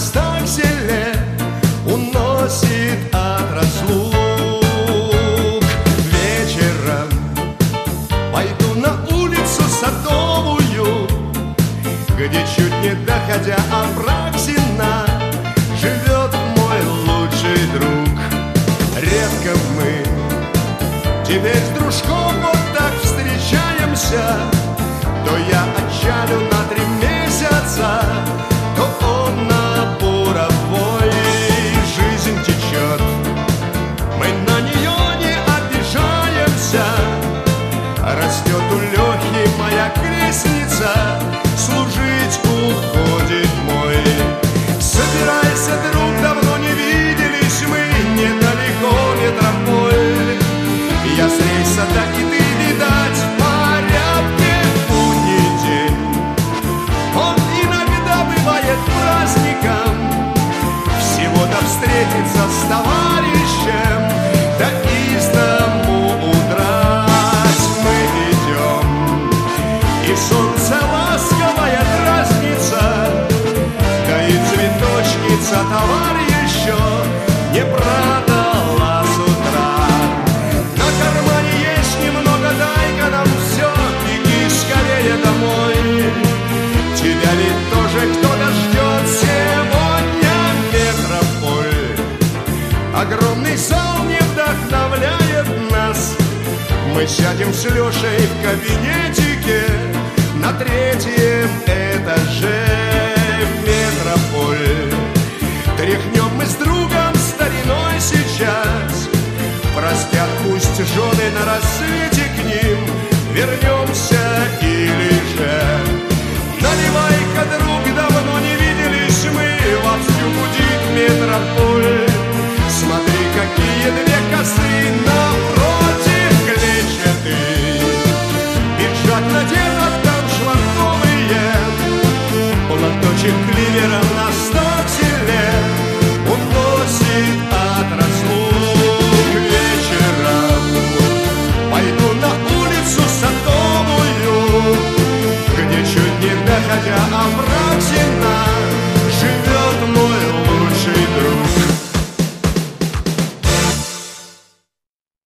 нас так сильно уносит от разлук. Вечером пойду на улицу Садовую, где, чуть не доходя Апраксина, живет мой лучший друг. Редко мы теперь с дружком вот так встречаемся. То я отчалю на 3 месяца, то он на буровой. Жизнь течет, мы на нее не обижаемся. Растет у Лехи моя крестница, служить уходит мой. Собирайся, друг, давно не виделись мы, недалеко метрополь. Я с рейса, так и ты, видать, в порядке будний день. Он иногда бывает праздником, всего-то встретиться с товарищем, да из дому удрать. Мы идем, и солнце ласковая дразнится, да и цветочница товар еще не продала с утра. На кармане есть немного, дай-ка нам все, беги скорее домой. Тебя ведь тоже кто-то ждет сегодня в метрополь. Огромный зал не вдохновляет нас. Мы сядем с Лешей в кабинетике на 3-м этаже. Метрополь. Тряхнем мы с другом стариной сейчас. Простят пусть жены, на рассвете к ним вернемся